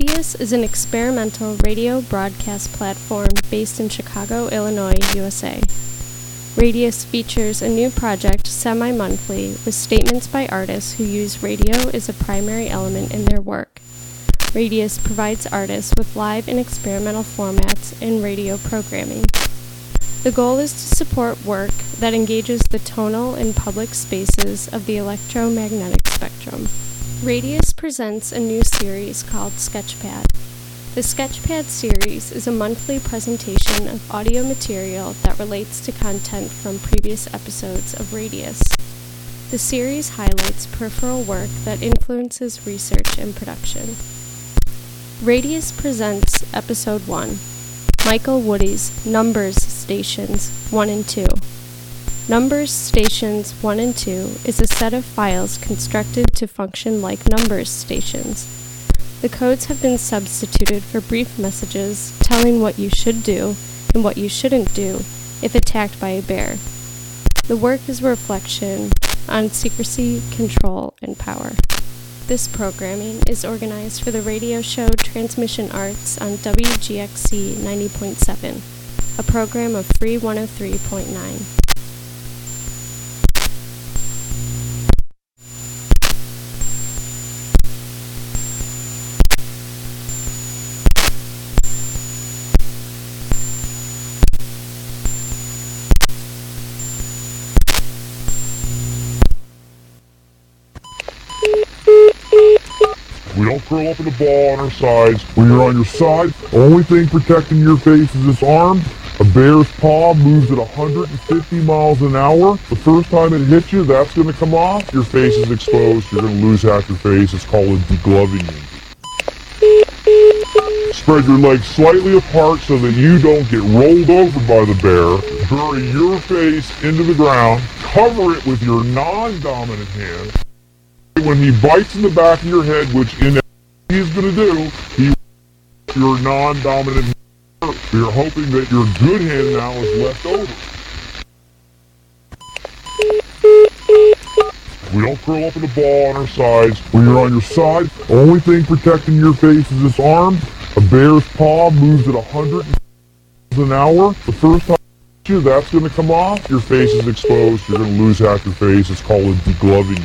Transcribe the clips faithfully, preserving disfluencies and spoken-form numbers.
Radius is an experimental radio broadcast platform based in Chicago, Illinois, U S A. Radius features a new project semi-monthly with statements by artists who use radio as a primary element in their work. Radius provides artists with live and experimental formats in radio programming. The goal is to support work that engages the tonal and public spaces of the electromagnetic spectrum. Radius presents a new series called Sketchpad. The Sketchpad series is a monthly presentation of audio material that relates to content from previous episodes of Radius. The series highlights peripheral work that influences research and production. Radius presents Episode one, Michael Woody's Numbers Stations one and two. Numbers Stations one and two is a set of files constructed to function like numbers stations. The codes have been substituted for brief messages telling what you should do and what you shouldn't do if attacked by a bear. The work is a reflection on secrecy, control, and power. This programming is organized for the radio show Transmission Arts on W G X C ninety point seven, a program of Free one oh three point nine. We don't curl up in a ball on our sides. When you're on your side, the only thing protecting your face is this arm. A bear's paw moves at one hundred fifty miles an hour. The first time it hits you, that's going to come off. Your face is exposed. You're going to lose half your face. It's called a degloving. Spread your legs slightly apart so that you don't get rolled over by the bear. Bury your face into the ground. Cover it with your non-dominant hand. When he bites in the back of your head, which inevitably he's going to do, he your non-dominant hand. You're hoping that your good hand now is left over. We don't curl up in a ball on our sides. When you're on your side, the only thing protecting your face is this arm. A bear's paw moves at one hundred miles an hour. The first time it hits you, that's going to come off. Your face is exposed. You're going to lose half your face. It's called a degloving.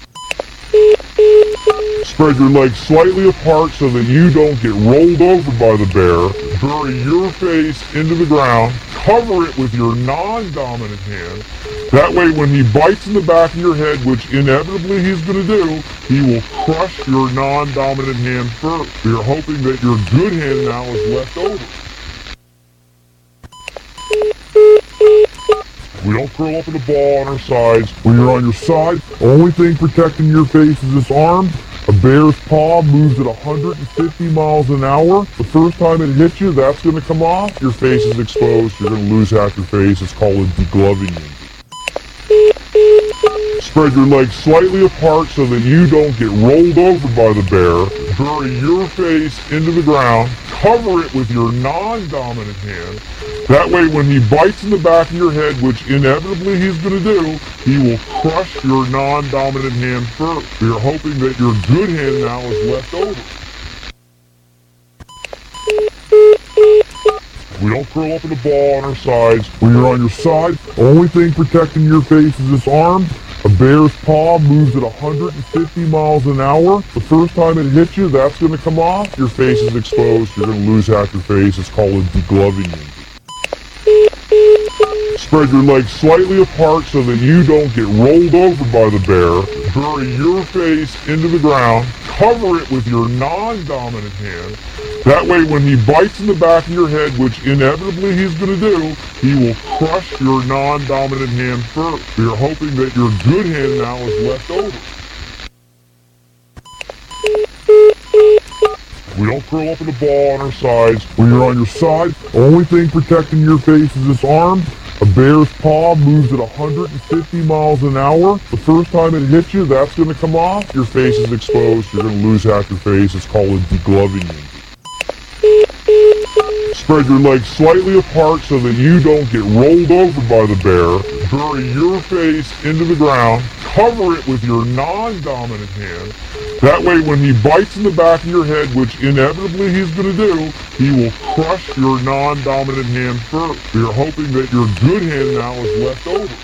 Spread your legs slightly apart so that you don't get rolled over by the bear. Bury your face into the ground. Cover it with your non-dominant hand. That way when he bites in the back of your head, which inevitably he's going to do, he will crush your non-dominant hand first. You're hoping that your good hand now is left over. We don't curl up in a ball on our sides. When you're on your side, the only thing protecting your face is this arm. A bear's paw moves at one hundred fifty miles an hour. The first time it hits you, that's going to come off. Your face is exposed. You're going to lose half your face. It's called a degloving. Spread your legs slightly apart so that you don't get rolled over by the bear. Bury your face into the ground. Cover it with your non-dominant hand. That way when he bites in the back of your head, which inevitably he's going to do, he will crush your non-dominant hand first. You're hoping that your good hand now is left over. We don't curl up in a ball on our sides. When you're on your side, the only thing protecting your face is this arm. A bear's paw moves at one hundred fifty miles an hour. The first time it hits you, that's going to come off. Your face is exposed. You're going to lose half your face. It's called a degloving. Spread your legs slightly apart so that you don't get rolled over by the bear. Bury your face into the ground. Cover it with your non-dominant hand. That way when he bites in the back of your head, which inevitably he's going to do, he will crush your non-dominant hand first. You're hoping that your good hand now is left over. We don't curl up in a ball on our sides. When you're on your side, the only thing protecting your face is this arm. A bear's paw moves at one hundred fifty miles an hour. The first time it hits you, that's going to come off. Your face is exposed. You're going to lose half your face. It's called a degloving. Spread your legs slightly apart so that you don't get rolled over by the bear. Bury your face into the ground. cover it with your non-dominant hand. That way when he bites in the back of your head, which inevitably he's going to do, he will crush your non-dominant hand first. You're hoping that your good hand now is left over.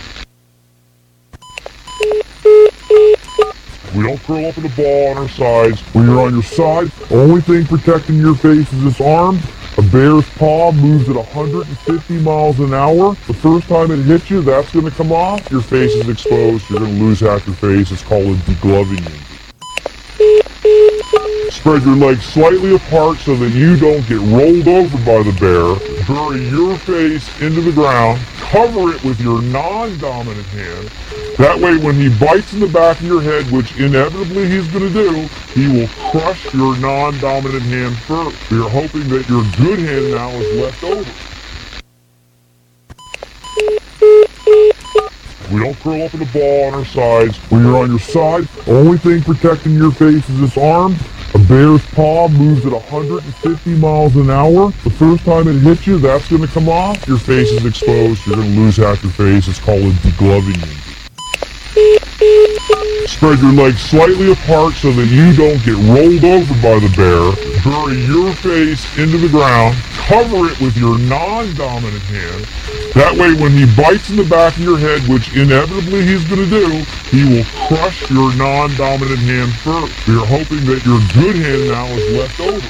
We don't curl up in a ball on our sides. When you're on your side, the only thing protecting your face is this arm. A bear's paw moves at one hundred fifty miles an hour. The first time it hits you, that's going to come off. Your face is exposed. You're going to lose half your face. It's called a degloving. Spread your legs slightly apart so that you don't get rolled over by the bear. Bury your face into the ground. Cover it with your non-dominant hand. That way when he bites in the back of your head, which inevitably he's going to do, he will crush your non-dominant hand first. You're hoping that your good hand now is left over. We don't curl up in a ball on our sides. When you're on your side, the only thing protecting your face is this arm. A bear's paw moves at one hundred fifty miles an hour. The first time it hits you, that's going to come off. Your face is exposed. You're going to lose half your face. It's called a degloving. Spread your legs slightly apart so that you don't get rolled over by the bear. Bury your face into the ground. Cover it with your non-dominant hand. That way when he bites in the back of your head, which inevitably he's going to do, he will crush your non-dominant hand first. You're hoping that your good hand now is left over.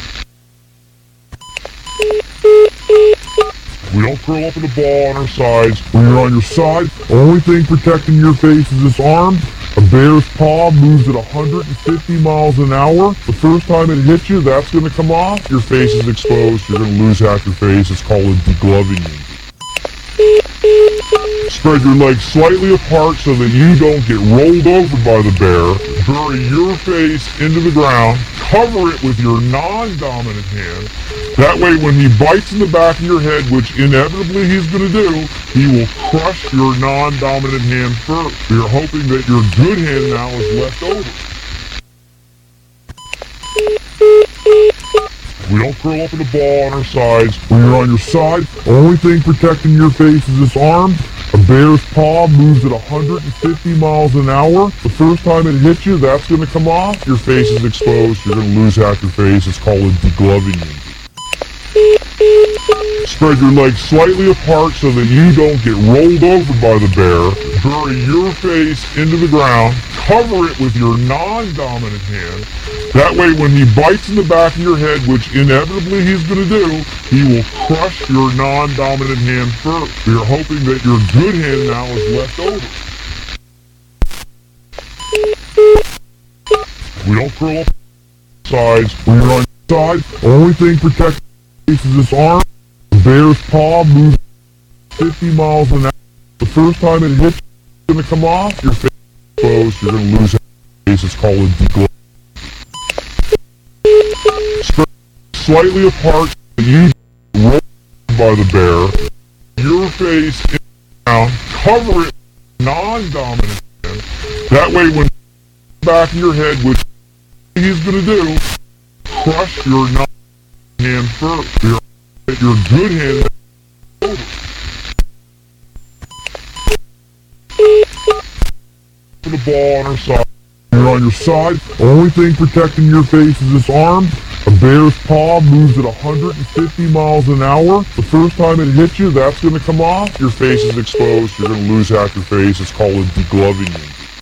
We don't curl up in a ball on our sides. When you're on your side, the only thing protecting your face is this arm. A bear's paw moves at one hundred fifty miles an hour. The first time it hits you, that's going to come off. Your face is exposed. You're going to lose half your face. It's called a degloving. Spread your legs slightly apart so that you don't get rolled over by the bear. Bury your face into the ground. Cover it with your non-dominant hand. That way when he bites in the back of your head, which inevitably he's going to do, he will crush your non-dominant hand first. You're hoping that your good hand now is left over. We don't curl up in a ball on our sides. When you're on your side, the only thing protecting your face is this arm. A bear's paw moves at one hundred fifty miles an hour. The first time it hits you, that's going to come off. Your face is exposed. You're going to lose half your face. It's called a degloving. Spread your legs slightly apart so that you don't get rolled over by the bear. Bury your face into the ground. Cover it with your non-dominant hand. That way when he bites in the back of your head, which inevitably he's going to do, he will crush your non-dominant hand first. You're hoping that your good hand now is left over. We don't curl up sides. When you're on your side, the only thing protecting your face is this arm. The bear's paw moves fifty miles an hour. The first time it hits you, it's going to come off. Your face is exposed. You're going to lose your face. It's called a degloving. Spread slightly apart and you roll by the bear. Your face in the ground. Cover it with non-dominant hand. That way when the back of your head, which he's going to do, crush your non-dominant hand first. Your, your good hand over. Put the ball on our side. When you're on your side, the only thing protecting your face is this arm. A bear's paw moves at one hundred fifty miles an hour. The first time it hits you, that's going to come off. Your face is exposed. You're going to lose half your face. It's called a degloving.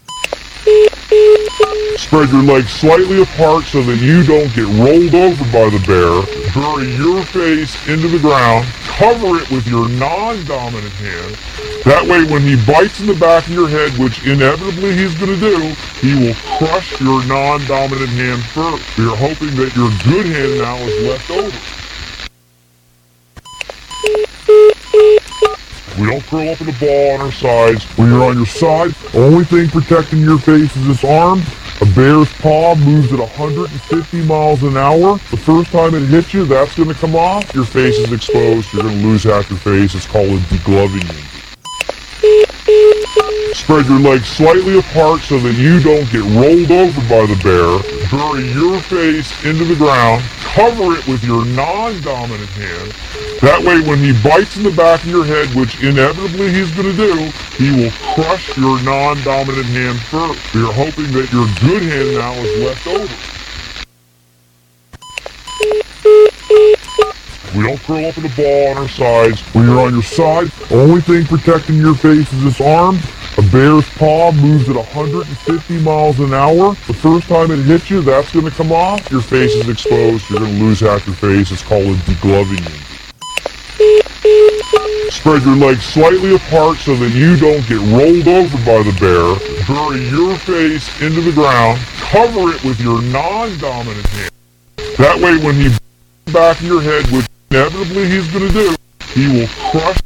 Spread your legs slightly apart so that you don't get rolled over by the bear. Bury your face into the ground. Cover it with your non-dominant hand. That way when he bites in the back of your head, which inevitably he's going to do, he will crush your non-dominant hand first. You're hoping that your good hand now is left over. We don't curl up in a ball on our sides. When you're on your side, the only thing protecting your face is this arm. A bear's paw moves at one hundred fifty miles an hour. The first time it hits you, that's going to come off. Your face is exposed. You're going to lose half your face. It's called a degloving. Spread your legs slightly apart so that you don't get rolled over by the bear. Bury your face into the ground. cover it with your non-dominant hand. That way when he bites in the back of your head, which inevitably he's going to do, he will crush your non-dominant hand first. You're hoping that your good hand now is left over. We don't curl up in a ball on our sides. When you're on your side, the only thing protecting your face is this arm. A bear's paw moves at one hundred fifty miles an hour. The first time it hits you, that's going to come off. Your face is exposed. You're going to lose half your face. It's called a degloving. Spread your legs slightly apart so that you don't get rolled over by the bear. Bury your face into the ground. Cover it with your non-dominant hand. That way when he bites the back of your head, which inevitably he's going to do, he will crush.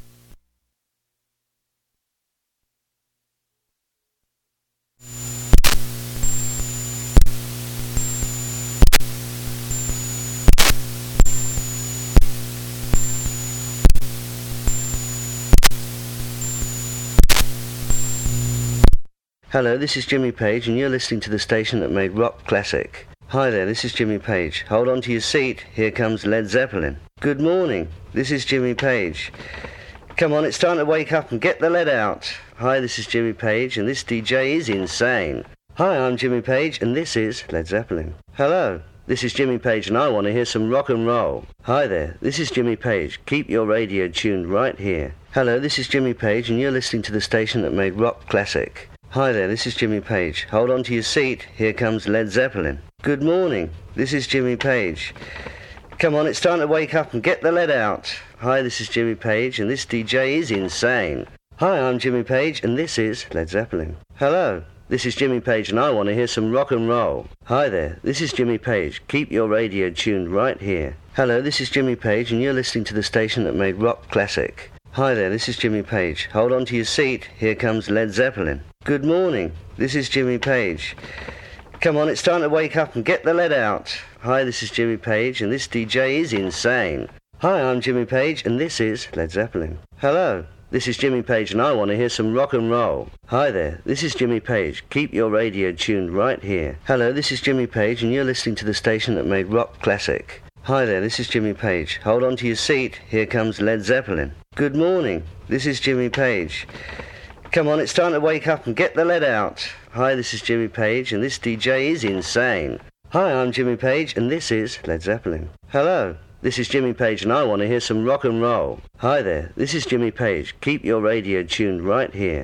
Hello, this is Jimmy Page, and you're listening to the station that made rock classic. Hi there, this is Jimmy Page. Hold on to your seat, here comes Led Zeppelin. Good morning, this is Jimmy Page. Come on, it's time to wake up and get the lead out. Hi, this is Jimmy Page, and this D J is insane. Hi, I'm Jimmy Page, and this is Led Zeppelin. Hello, this is Jimmy Page, and I want to hear some rock and roll. Hi there, this is Jimmy Page. Keep your radio tuned right here. Hello, this is Jimmy Page, and you're listening to the station that made rock classic. Hi there, this is Jimmy Page. Hold on to your seat, here comes Led Zeppelin. Good morning, this is Jimmy Page. Come on, it's time to wake up and get the lead out. Hi, this is Jimmy Page, and this D J is insane. Hi, I'm Jimmy Page, and this is Led Zeppelin. Hello, this is Jimmy Page, and I want to hear some rock and roll. Hi there, this is Jimmy Page. Keep your radio tuned right here. Hello, this is Jimmy Page, and you're listening to the station that made rock classic. Hi there, this is Jimmy Page. Hold on to your seat, here comes Led Zeppelin. Good morning, this is Jimmy Page. Come on, it's time to wake up and get the lead out. Hi, this is Jimmy Page, and this D J is insane. Hi, I'm Jimmy Page, and this is Led Zeppelin. Hello, this is Jimmy Page, and I want to hear some rock and roll. Hi there, this is Jimmy Page. Keep your radio tuned right here. Hello, this is Jimmy Page, and you're listening to the station that made rock classic. Hi there, this is Jimmy Page. Hold on to your seat, here comes Led Zeppelin. Good morning, this is Jimmy Page. Come on, it's time to wake up and get the lead out. Hi, this is Jimmy Page, and this D J is insane. Hi, I'm Jimmy Page, and this is Led Zeppelin. Hello, this is Jimmy Page, and I want to hear some rock and roll. Hi there, this is Jimmy Page. Keep your radio tuned right here.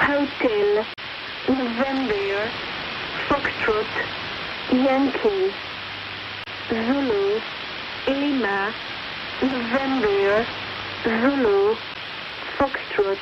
Hotel, November, Foxtrot, Yankee, Zulu, Lima, November, Zulu, Foxtrot,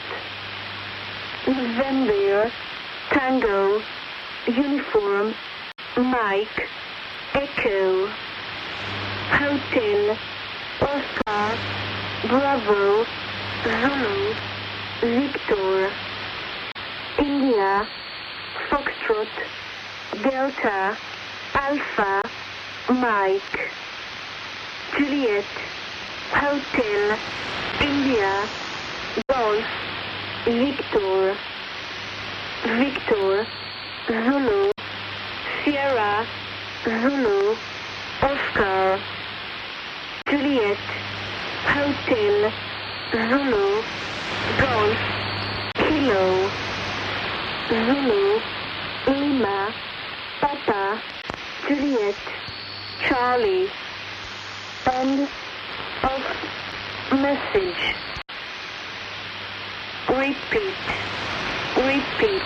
November, Tango, Uniform, Mike, Echo, Hotel, Oscar, Bravo, Zulu, Victor, India, Foxtrot, Delta, Alpha, Mike, Juliet, Hotel, India, Golf, Victor, Victor, Zulu, Sierra, Zulu, Oscar, Juliet, Hotel, Zulu, Golf, Kilo, Zulu, Lima, Papa, Juliet, Charlie. End of message. Repeat, repeat.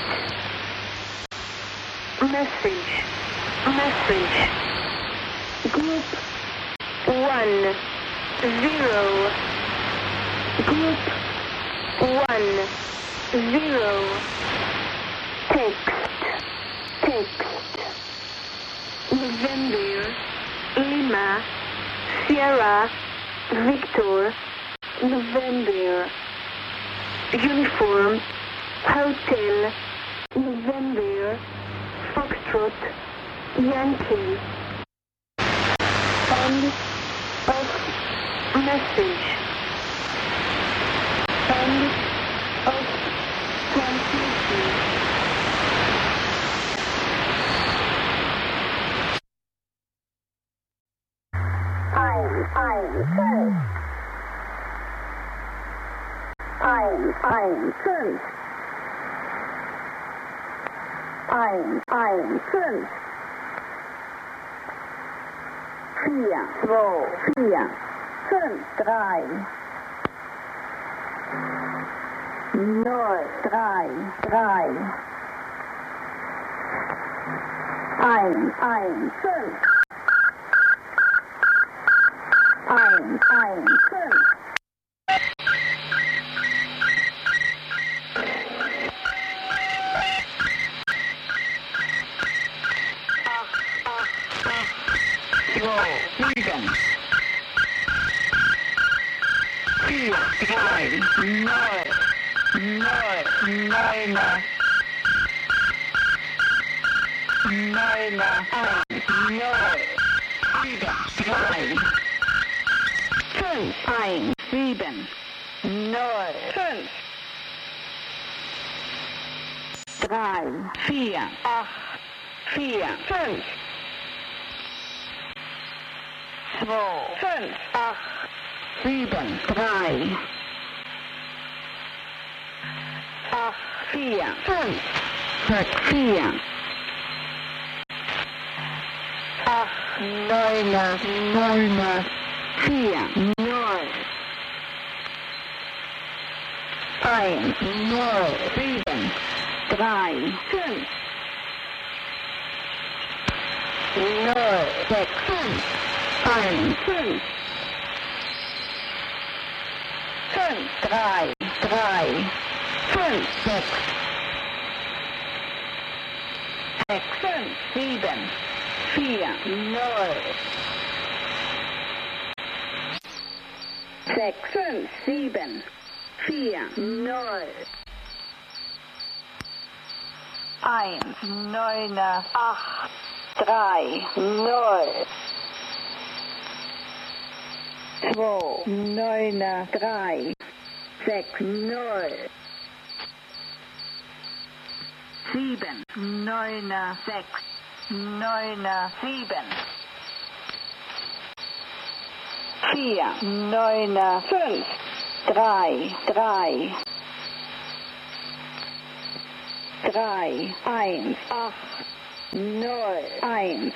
Message, message. Group one, zero. Group one, zero. Text, text. November, Lima, Sierra, Victor, November. Uniform, Hotel, November, Foxtrot, Yankee. End of message. End of transmission. Ein, ein, fünf. Ein, ein, fünf. Ein, ein, fünf. Vier, zwei, vier, fünf, drei. Null, drei, drei. Ein, ein, fünf. Ein, ein, fünf. Sieben, vier, drei, neun, neun, neuner, neuner, eins, neun, sieben, drei, fünf, eins, sieben, neun, fünf, drei, vier, acht, vier, fünf. Zwei, fünf, acht, sieben, drei, acht, vier, fünf, sechs, vier, acht, neuner, neuner, vier, neun, eins, neun, sieben, drei, fünf, neun, sechs, fünf. Ein, fünf, fünf, drei, drei, fünf, sechs, sechs, fünf, sieben, vier, null, sechs, fünf, sieben, vier, null, eins, neuner, acht, drei, null. Zwei, neuner, drei, sechs, null, sieben, neuner, sechs, neuner, sieben, vier, neuner, fünf, drei, drei, drei, eins, acht, null, eins.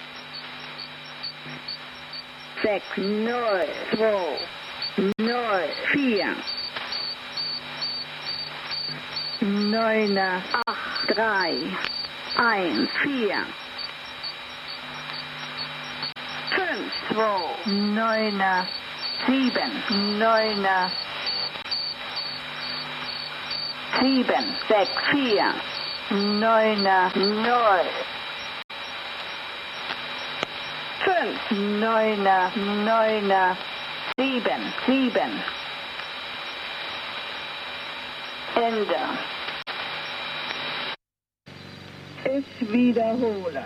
Sechs, null, zwei, null, vier, Neuner, acht, drei, eins, vier. Fünf, zwei, Neuner, sieben, Neuner, sieben, sechs, vier, Neuner, null. Fünf, Neuner, Neuner, sieben, sieben. Ende. Ich wiederhole.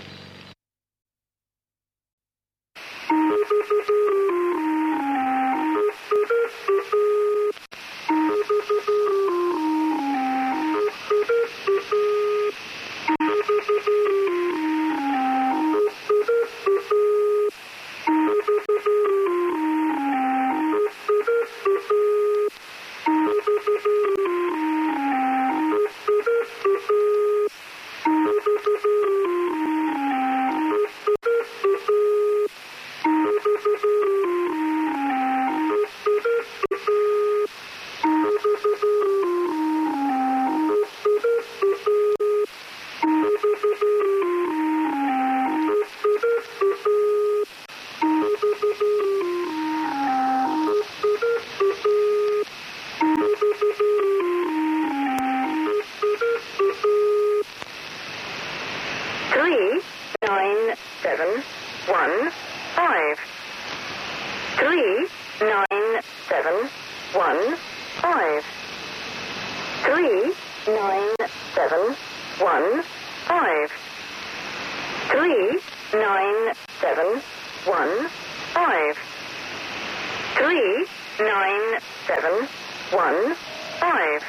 Three, nine, seven, one, five. Three, nine, seven, one, five. Three, nine, seven, one, five. Three, nine, seven, one, five. Three, nine, seven, one, five.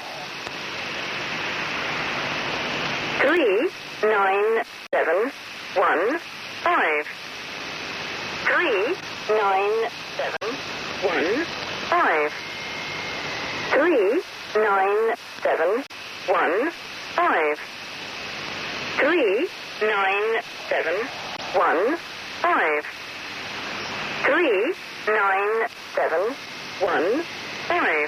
Three, nine, seven, one, five. Three, nine, seven, one, five. Three, nine, seven, one, five. Three, nine, seven, one, five. Three, nine, seven, one, five.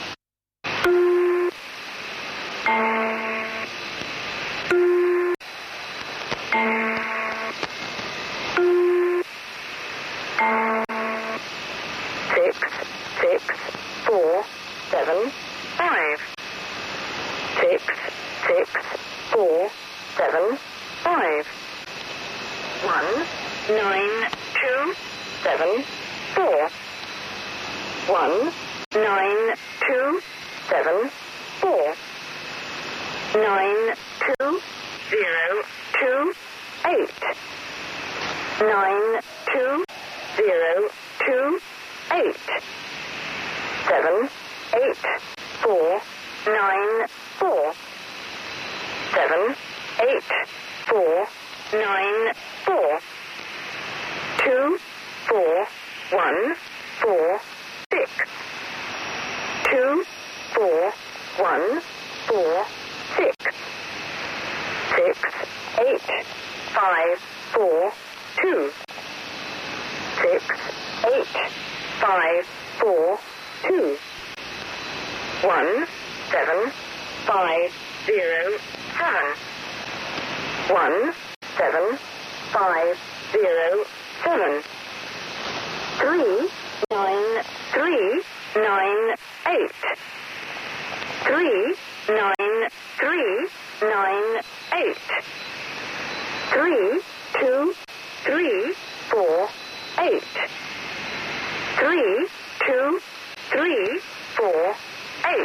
Six, six, four, seven, five. Six, six, four, seven, five. One, nine, two, seven, four. One, nine, two, seven, four. Nine, two, zero, two, eight. Nine, two, zero, two, eight. Seven, eight, four, nine, four. Seven, eight, four, nine, four. Two, four, one, four, six. Two, four, one, four, six. Six, eight, five, four, two. Six, eight, five, four, two. One, seven, five, zero, seven. One, seven, five, zero, seven. Three, nine, three, nine, eight. Three, nine, three, nine, eight. Three, two, three, four, eight. Three, two, three, four, eight.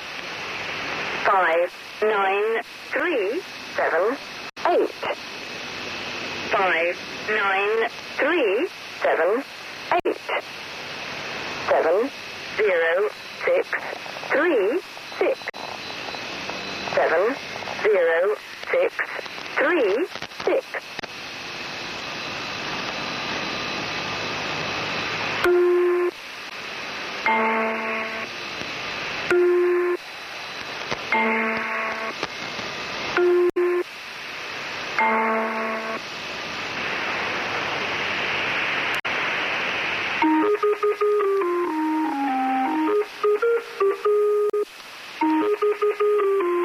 Five, nine, three, seven, eight. Five, nine, three, seven, eight. Seven, zero, six, three, six. Seven, zero, six, three, six. Thank you.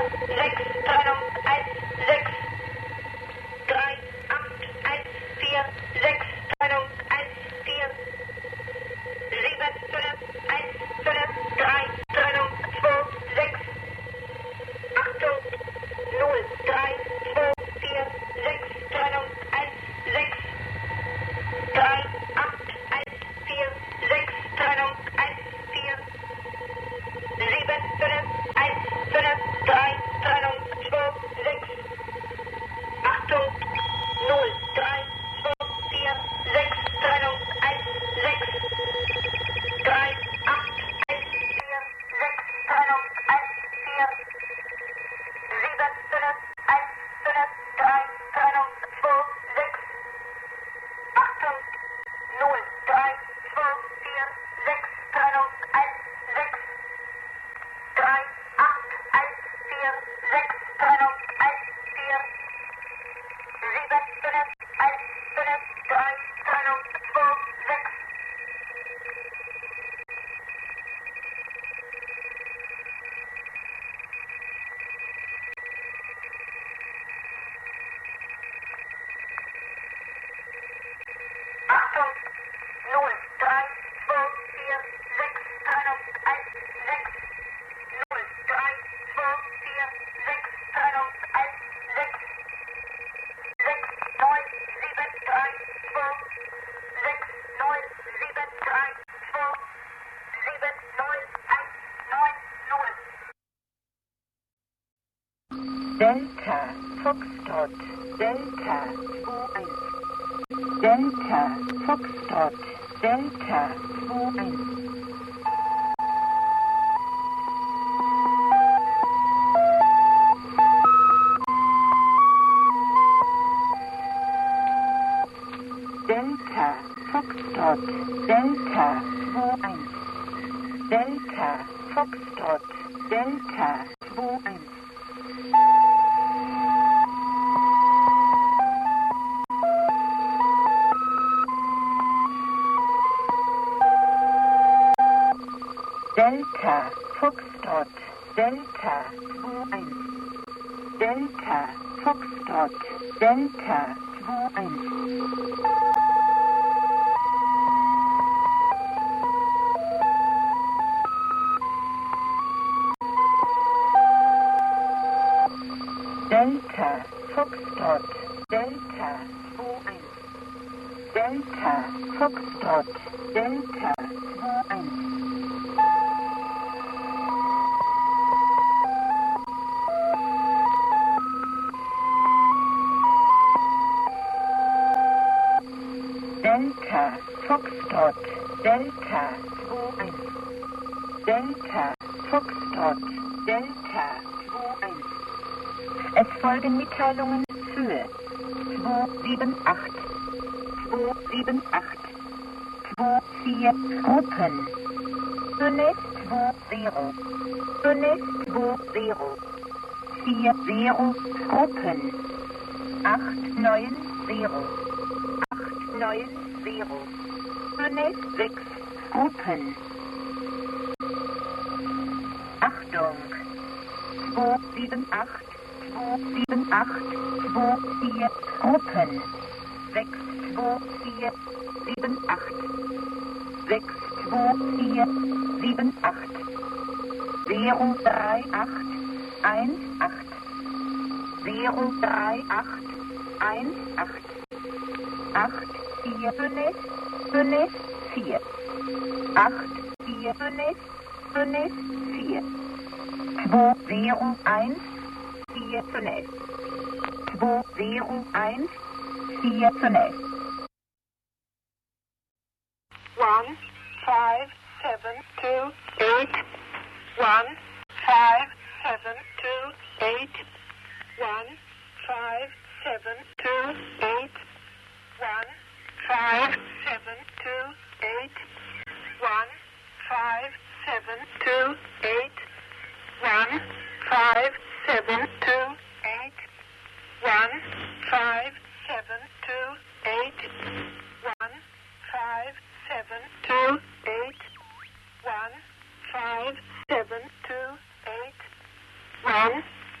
sechs, Trennung eins, sechs, drei, acht, eins, vier, sechs, Trennung eins, vier, sieben, fünf, eins, fünf, drei, Trennung zwei, sechs, Achtung, null, drei, zwei, vier, sechs, Trennung eins, sechs, drei, acht, eins, vier, sechs, Trennung eins, vier, sieben, fünf, eins, fünf, drei, Trennung zwei, sechs, Achtung, null, drei, zwei, vier, sechs, Trennung eins, sechs, drei, acht, eins, vier, sechs, Trennung eins, vier, sieben, fünf, eins, fünf, drei, Trennung zwei, sechs, Achtung, null, drei, zwei, vier, sechs, Trennung eins, sechs, drei, acht, eins, vier, sechs, Trennung eins, vier, sieben, fünf, eins, fünf, drei, Trennung zwei, sechs, Achtung, null, drei, zwei, vier, sechs, Trennung eins, sechs, null, drei, zwei, vier, sechs, Trennung eins, sechs, sechs, neun, sieben, drei, zwei, sechs, neun, sieben, drei, zwei, sieben, neun, eins, neun, null. Delta Foxtrot Delta zwei eins Delta Foxtrot Delta zwei eins Delta Foxtrot Delta zwei eins Delta Foxtrot Delta zwei eins Delta Foxtrot Delta zwei eins Delta Foxtrot Delta zwei eins Delta Foxtrot Delta zwei eins Delta Foxtrot Delta zwei eins Delta Foxtrot Delta zwei eins Delta Foxtrot Delta zwei eins Es folgen Mitteilungen für zwei sieben acht zwei sieben acht zwei vier Gruppen fünf zwei null fünf zwei null vier null Gruppen acht neun null acht neun null fünf sechs Gruppen Achtung zwei sieben acht zwei sieben acht zwei vier Gruppen sechs zwei vier sieben acht sechs zwei vier sieben acht null drei acht eins acht null drei acht eins acht acht vier fünf fünf vier acht vier fünf fünf vier zwei null eins vier fünf zwei null eins vier fünf One, five, seven, two, eight. One, five, seven, two, eight. One, five, seven, two, eight. One, five, seven, two, eight. One, five, seven, two, eight. One, five, seven, two, eight. One, five, seven, two, eight. One, five, seven, two, eight. One, five, seven, two, eight. One,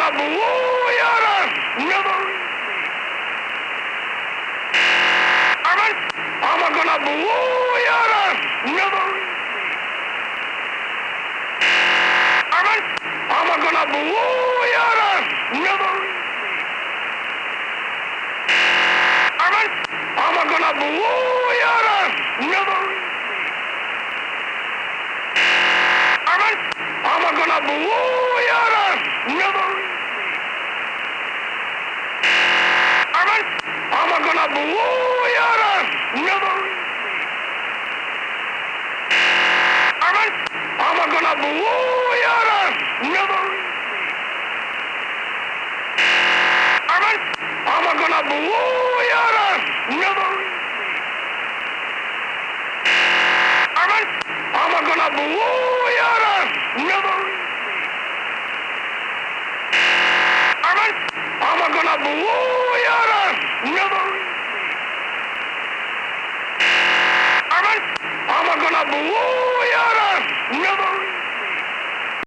gonna blow you to smithereens. Herman, I'm gonna blow you to smithereens. Herman, I'm gonna blow you to smithereens. Herman, I'm gonna blow you to smithereens. Herman, I'm gonna blow you to smithereens. Herman, I'm gonna blow you to smithereens. Herman, I'm gonna blow you to smithereens. Herman, I'm gonna blow you to smithereens. Herman, I'm gonna blow you to smithereens. Herman, I'm gonna blow you to smithereens. Herman, I'm gonna blow you to